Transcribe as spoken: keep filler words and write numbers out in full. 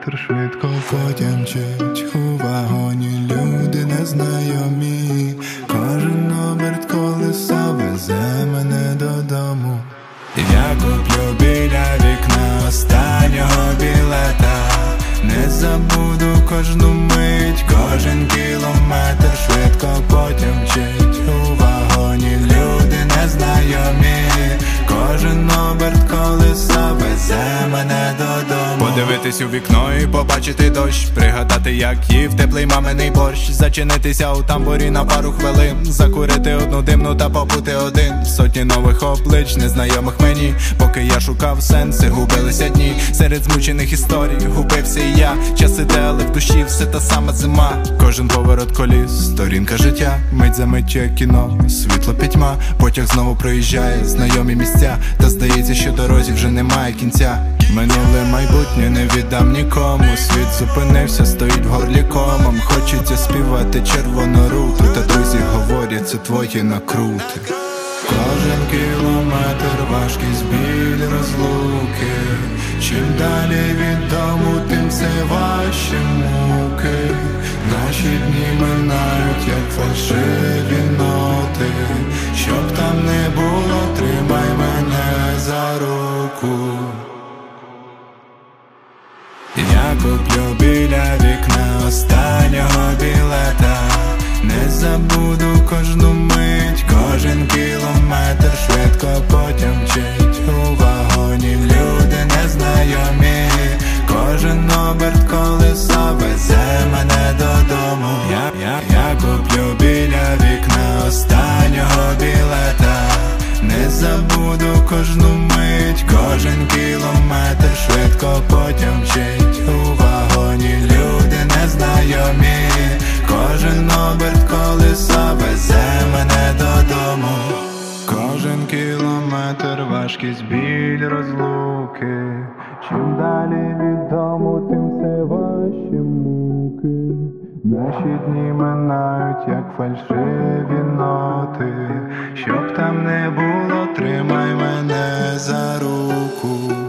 кілометр швидко потім мчить. У вагоні люди незнайомі, кожен оберт колеса везе мене додому. Я куплю біля вікна останнього білета, не забуду кожну мить, кожен кілометр швидко потім мчить. У вагоні люди незнайомі, кожен оберт колеса везе мене додому. Подивитись у вікно і побачити дощ, пригадати, як їв теплий маминий борщ, зачинитися у тамбурі на пару хвилин, закурити одну димну та побути один. Сотні нових облич, незнайомих мені, поки я шукав сенси, губилися дні. Серед змучених історій губився і я, час іде, але в душі все та сама зима. Кожен поворот коліс, сторінка життя, мить за миттю як кіно, світло пітьма. Потяг знову проїжджає знайомі місця, та здається, що дорозі вже немає кінця. Минуле майбутнє не віддам нікому, світ зупинився, стоїть в горлі комом. Хочеться співати червону руту, та друзі говорять, це твої накрути. Кожен кілометр важкість, біль, розлуки, чим далі від дому, тим все важче муки. Наші дні минають, як фальшиві ноти, щоб там не було, тримай мене за руку. Я куплю біля вікна останнього білета, не забуду кожну мить, кожен кілометр швидко потім мчить. У вагоні люди незнайомі, кожен оберт колеса везе мене додому. Я, я, я куплю біля вікна останнього білета, не забуду кожну мить, кожен кілометр швидко потім мчить. У вагоні люди незнайомі, кожен оберт колеса везе мене додому. Кожен кілометр важкість, біль, розлуки, чим далі від дому, тим все важче муки. Наші дні минають, як фальшиві ноти, щоб там не було, тримай мене за руку.